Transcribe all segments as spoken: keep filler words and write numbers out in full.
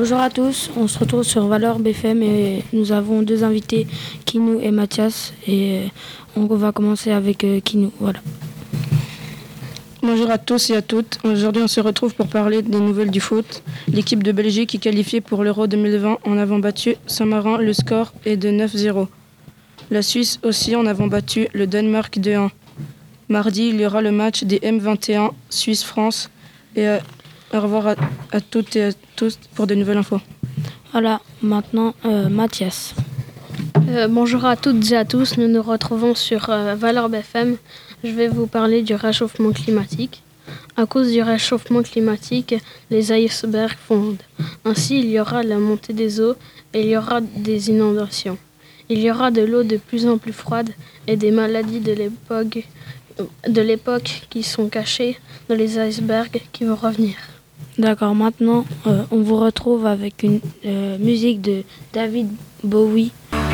Bonjour à tous, on se retrouve sur Valeurs B F M et nous avons deux invités, Kinou et Mathias, et on va commencer avec Kinou. Voilà. Bonjour à tous et à toutes. Aujourd'hui, on se retrouve pour parler des nouvelles du foot. L'équipe de Belgique est qualifiée pour l'Euro deux mille vingt en avant battu Saint-Marin. Le score est de neuf zéro. La Suisse aussi en avant battu le Danemark deux un. Mardi, il y aura le match des M vingt et un Suisse-France. Et euh, au revoir à, à toutes et à tous pour de nouvelles infos. Voilà, maintenant euh, Mathias. Euh, bonjour à toutes et à tous, nous nous retrouvons sur euh, Valeurs B F M. Je vais vous parler du réchauffement climatique. À cause du réchauffement climatique, les icebergs fondent. Ainsi, il y aura la montée des eaux et il y aura des inondations. Il y aura de l'eau de plus en plus froide et des maladies de l'époque, de l'époque qui sont cachées dans les icebergs qui vont revenir. D'accord, maintenant euh, on vous retrouve avec une euh, musique de David Bowie.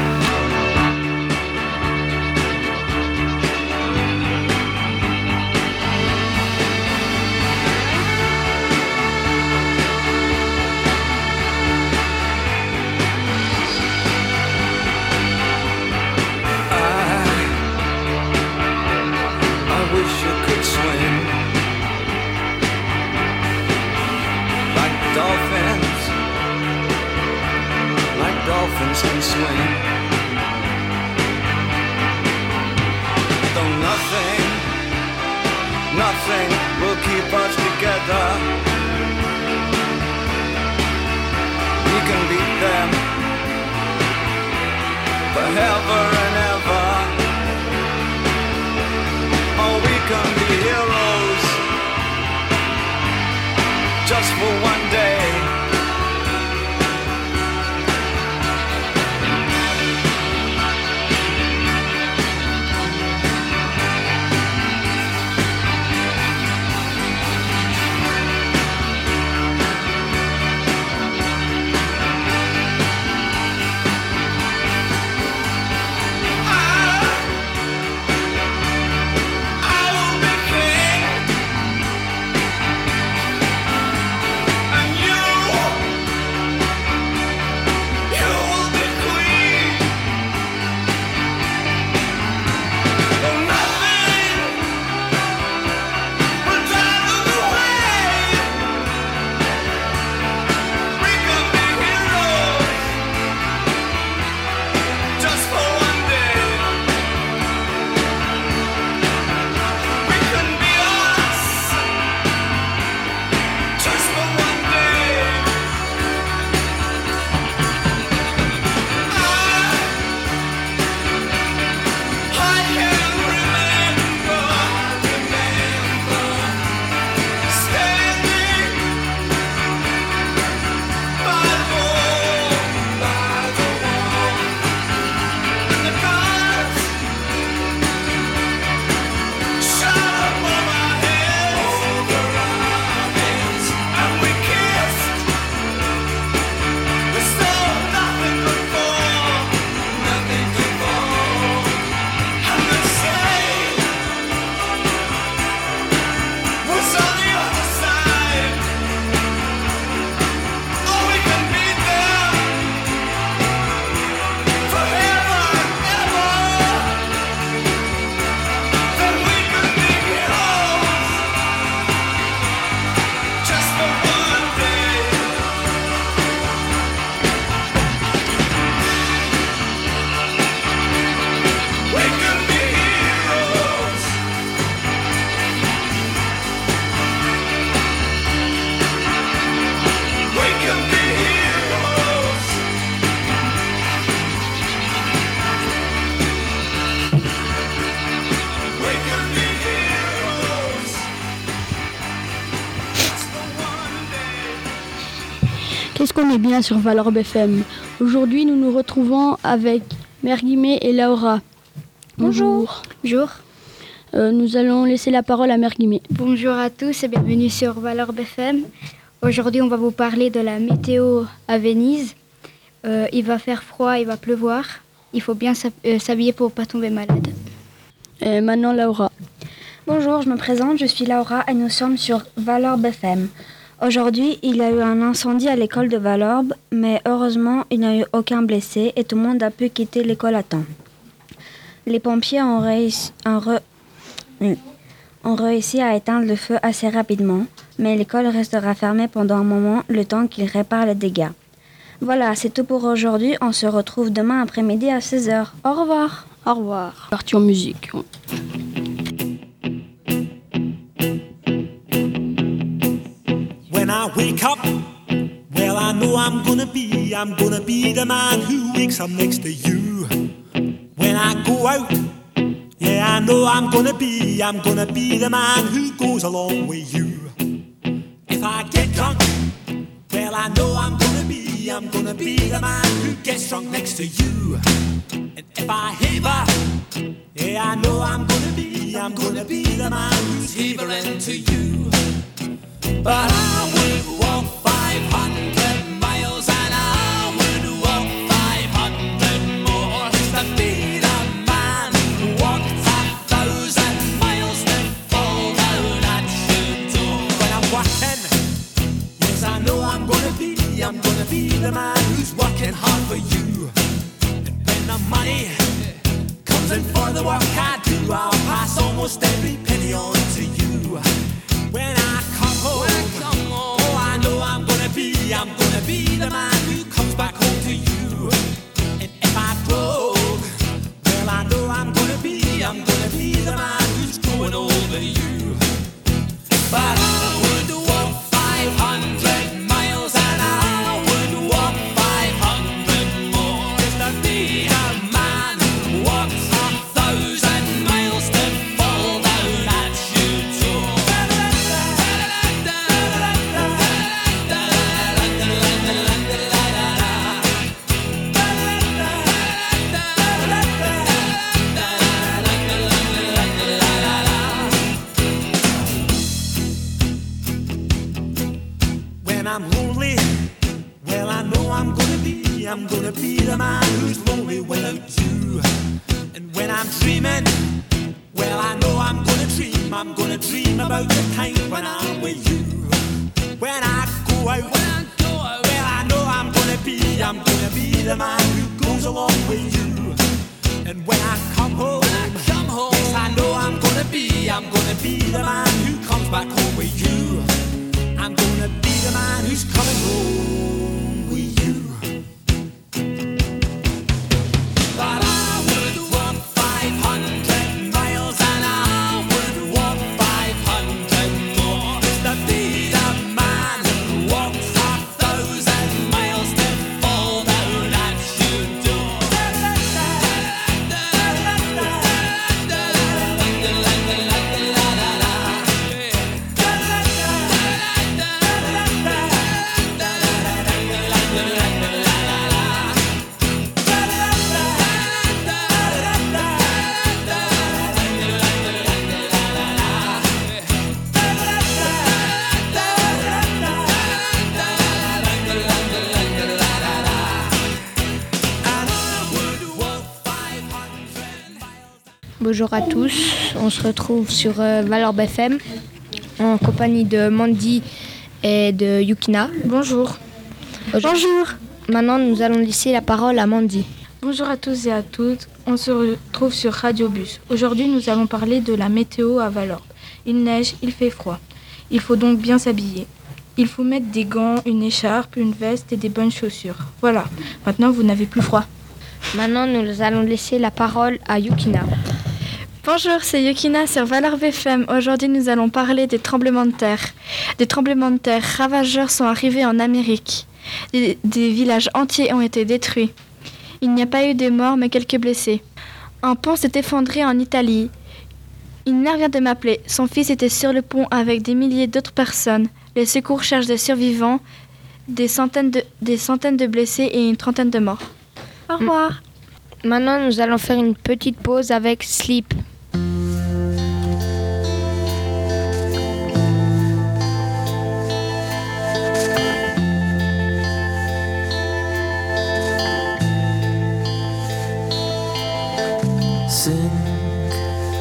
Dolphins, like dolphins can swim. Though nothing, nothing will keep us together. We can beat them forever and ever. Oh, we can be heroes just for one day. Qu'est-ce qu'on est bien sur Valeurs B F M. Aujourd'hui, nous nous retrouvons avec Mère Guimet et Laura. Bonjour. Bonjour. Euh, nous allons laisser la parole à Mère Guimet. Bonjour à tous et bienvenue sur Valeurs B F M. Aujourd'hui, on va vous parler de la météo à Venise. Euh, il va faire froid, il va pleuvoir. Il faut bien s'habiller pour ne pas tomber malade. Et maintenant, Laura. Bonjour, je me présente, je suis Laura et nous sommes sur Valeurs B F M. Aujourd'hui, il y a eu un incendie à l'école de Valorbe, mais heureusement, il n'y a eu aucun blessé et tout le monde a pu quitter l'école à temps. Les pompiers ont réussi, ont re- ont réussi à éteindre le feu assez rapidement, mais l'école restera fermée pendant un moment, le temps qu'ils réparent les dégâts. Voilà, c'est tout pour aujourd'hui. On se retrouve demain après-midi à seize heures. Au revoir. Au revoir. Partie en musique. When I wake up, well, I know I'm gonna be, I'm gonna be the man who wakes up next to you. When I go out, yeah, I know I'm gonna be, I'm gonna be the man who goes along with you. If I get drunk, well, I know I'm gonna be, I'm gonna be the man who gets drunk next to you. And if I haver, yeah, I know I'm gonna be, I'm gonna be the man who's havering to you. But I would walk five hundred miles and I would walk five hundred more just to be the man who walked a thousand miles to fall down at your door. When I'm walking, yes, I know I'm gonna be, I'm gonna be the man who's working hard for you. And when the money comes in for the work I do, I'll pass almost every penny on to you. When I come home, when I come home, oh, I know I'm gonna be, I'm gonna be the man who comes back home to you. And if I broke, well, I know I'm gonna be, I'm gonna be the man who's growing over you. But I would walk five hundred miles and I would walk five hundred more just to be the man who walks a thousand miles to fall down at your door. When I'm lonely, well, I know I'm gonna be, I'm gonna be the man who's lonely without you. And when I'm dreaming, well, I know I'm gonna dream, I'm gonna dream about the time when I'm with you. When I go out, when I go out, well, I know I'm gonna be, I'm gonna be the man who goes along with you. And when I come home, when I come home, yes, I know I'm gonna be, I'm gonna be the man who comes back home with you. I'm gonna be the man who's coming home with you. But I would walk five hundred miles and I would walk five hundred more just to be the man who walks a thousand miles to fall down at your door. Bonjour à tous, on se retrouve sur euh, Valorbe F M en compagnie de Mandy et de Yukina. Bonjour. Bonjour. Maintenant, nous allons laisser la parole à Mandy. Bonjour à tous et à toutes, on se retrouve sur Radio Bus. Aujourd'hui, nous allons parler de la météo à Valorbe. Il neige, il fait froid. Il faut donc bien s'habiller. Il faut mettre des gants, une écharpe, une veste et des bonnes chaussures. Voilà, maintenant vous n'avez plus froid. Maintenant, nous allons laisser la parole à Yukina. Bonjour, c'est Yukina sur Valorbe F M. Aujourd'hui, nous allons parler des tremblements de terre. Des tremblements de terre ravageurs sont arrivés en Amérique. Des, des villages entiers ont été détruits. Il n'y a pas eu de morts, mais quelques blessés. Un pont s'est effondré en Italie. Une mère vient de m'appeler. Son fils était sur le pont avec des milliers d'autres personnes. Les secours cherchent des survivants, des centaines de, des centaines de blessés et une trentaine de morts. Au revoir. Maintenant, nous allons faire une petite pause avec Sleep. Sink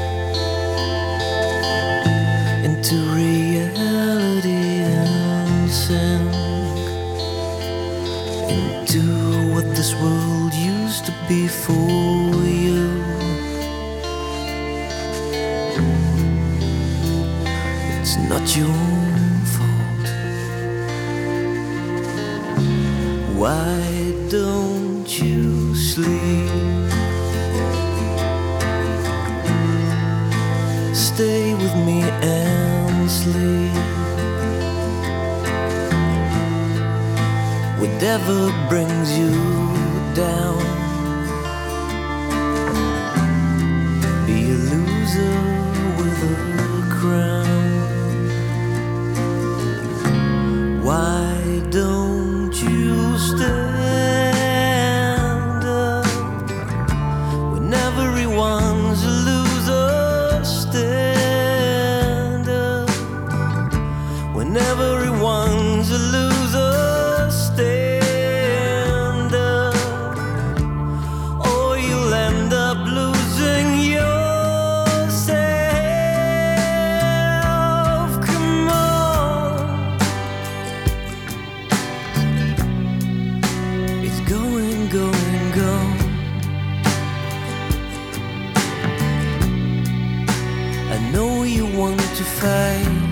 into reality and this world used to be for you. It's not your fault. Why don't you sleep? Stay with me and sleep. Whatever brings you down, be a loser with a crown. Why don't you stand up when everyone's a loser? Stand up when everyone's a loser. Stand up, or you'll end up losing yourself. Come on, it's going, going, gone. I know you want to fight,